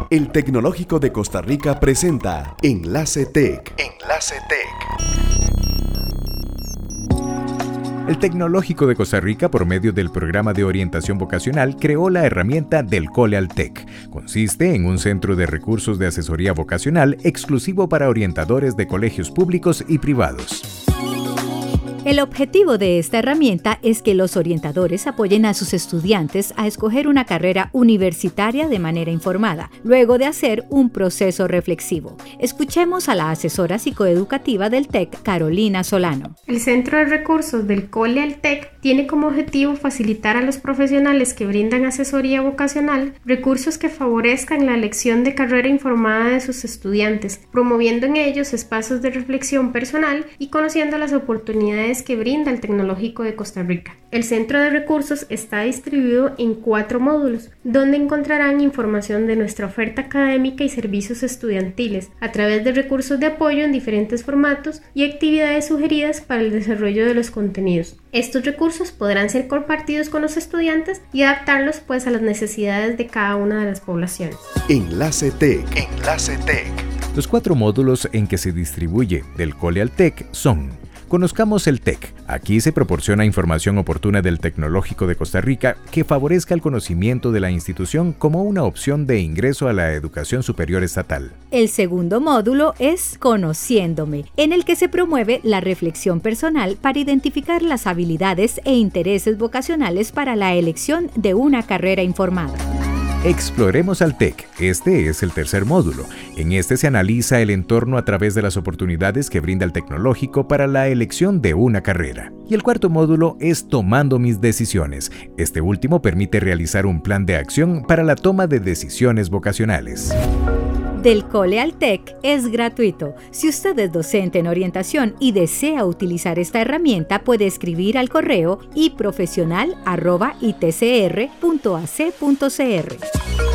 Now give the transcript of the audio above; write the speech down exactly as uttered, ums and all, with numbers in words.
El Tecnológico de Costa Rica presenta Enlace Tech. Enlace Tech. El Tecnológico de Costa Rica, por medio del programa de orientación vocacional, creó la herramienta del Cole al Tech. Consiste en un centro de recursos de asesoría vocacional exclusivo para orientadores de colegios públicos y privados. El objetivo de esta herramienta es que los orientadores apoyen a sus estudiantes a escoger una carrera universitaria de manera informada, luego de hacer un proceso reflexivo. Escuchemos a la asesora psicoeducativa del T E C, Carolina Solano. El Centro de Recursos del Cole al T E C tiene como objetivo facilitar a los profesionales que brindan asesoría vocacional recursos que favorezcan la elección de carrera informada de sus estudiantes, promoviendo en ellos espacios de reflexión personal y conociendo las oportunidades que brinda el Tecnológico de Costa Rica. El Centro de Recursos está distribuido en cuatro módulos, donde encontrarán información de nuestra oferta académica y servicios estudiantiles, a través de recursos de apoyo en diferentes formatos y actividades sugeridas para el desarrollo de los contenidos. Estos recursos podrán ser compartidos con los estudiantes y adaptarlos pues a las necesidades de cada una de las poblaciones. Enlace Tech. Enlace Tech. Los cuatro módulos en que se distribuye del Cole al Tech son: Conozcamos el T E C. Aquí se proporciona información oportuna del Tecnológico de Costa Rica que favorezca el conocimiento de la institución como una opción de ingreso a la educación superior estatal. El segundo módulo es Conociéndome, en el que se promueve la reflexión personal para identificar las habilidades e intereses vocacionales para la elección de una carrera informada. Exploremos al T E C. Este es el tercer módulo. En este se analiza el entorno a través de las oportunidades que brinda el tecnológico para la elección de una carrera. Y el cuarto módulo es Tomando mis decisiones. Este último permite realizar un plan de acción para la toma de decisiones vocacionales. Del Cole al T E C es gratuito. Si usted es docente en orientación y desea utilizar esta herramienta, puede escribir al correo i profesional arroba i t c r punto a c punto c r.